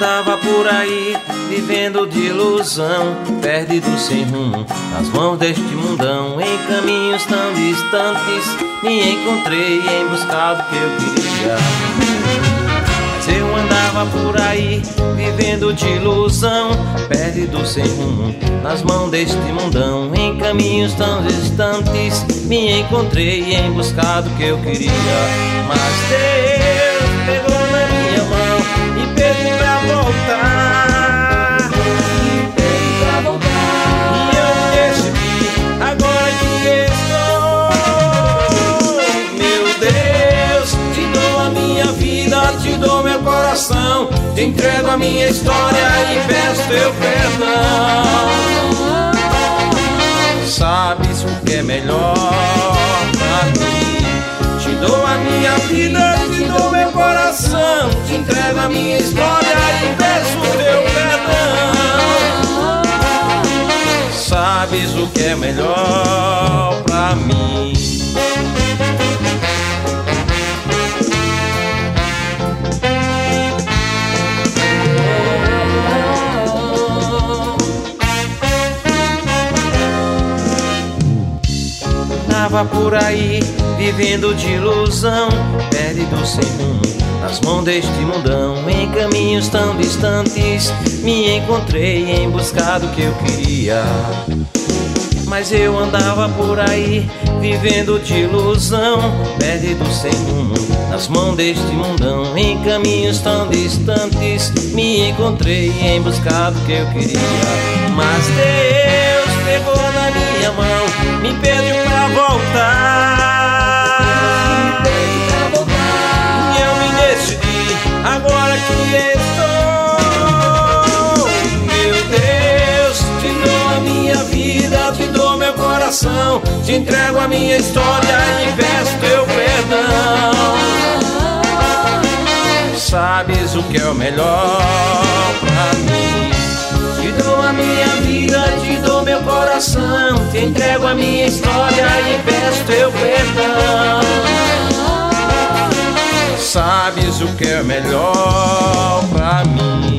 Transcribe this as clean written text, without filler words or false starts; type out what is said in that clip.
andava por aí, vivendo de ilusão, perdido sem rumo, nas mãos deste mundão. Em caminhos tão distantes, me encontrei em busca do que eu queria. Mas eu andava por aí, vivendo de ilusão, perdido sem rumo, nas mãos deste mundão. Em caminhos tão distantes, me encontrei em busca do que eu queria. Mas Deus pegou na minha mão e pediu pra voltar, e eu me decidi, agora que estou. Meu Deus, te dou a minha vida, te dou meu coração, te entrego a minha história e peço teu perdão. Sabes o que é melhor pra mim? Te dou a minha vida, te dou meu coração, te entrego a minha história e peço teu perdão. Sabes o que é melhor pra mim? Andava por aí, vivendo de ilusão, perdido sem rumo, nas mãos deste mundão. Em caminhos tão distantes, me encontrei em busca do que eu queria. Mas eu andava por aí, vivendo de ilusão, perdido sem rumo, nas mãos deste mundão. Em caminhos tão distantes, me encontrei em busca do que eu queria. Mas Deus pegou na minha mão, me pediu pra voltar, e eu me decidi, agora que estou. Meu Deus, te dou a minha vida, te dou meu coração, te entrego a minha história e peço teu perdão. Sabes o que é o melhor pra mim? Te dou a minha vida, te dou meu coração, te entrego a minha história e peço teu perdão. Sabes o que é melhor pra mim?